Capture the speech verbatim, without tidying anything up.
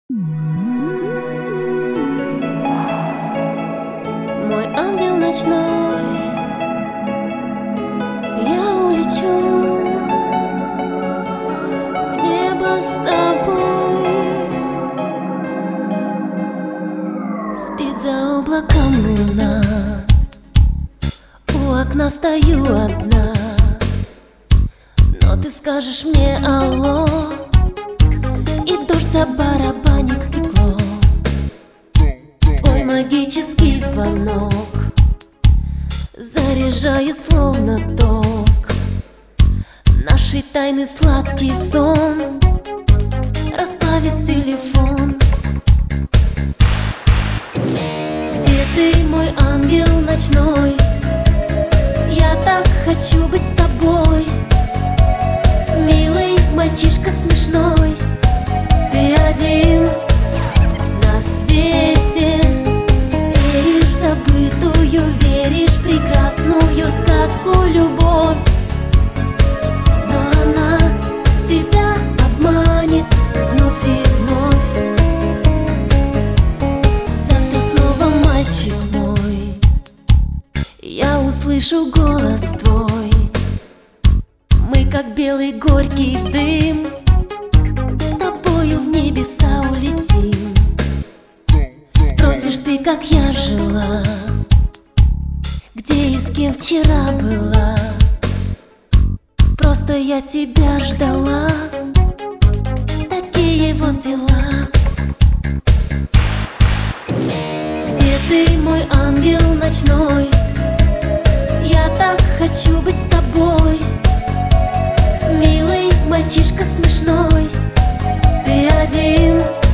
Мой ангел ночной, я улечу в небо с тобой. Спит за облаком луна, у окна стою одна, но ты скажешь мне алло, и дождь забарабанит стекло. Твой магический звонок заряжает словно ток нашей тайны сладкий сон, расплавит телефон. Где ты, мой ангел ночной? Я так хочу быть с тобой, милый мальчишка смешной. Ты один на свете, веришь в забытую, веришь в прекрасную сказку любовь, но она тебя обманет вновь и вновь. Завтра снова, мальчик мой, я услышу голос твой. Мы как белый горький дым, с тобою в небеса улетим. Спросишь ты, как я жила, где и с кем вчера была. Просто я тебя ждала, такие вот дела. Где ты, мой ангел ночной? Я так хочу быть с тобой, милый мальчишка смешной. Ты один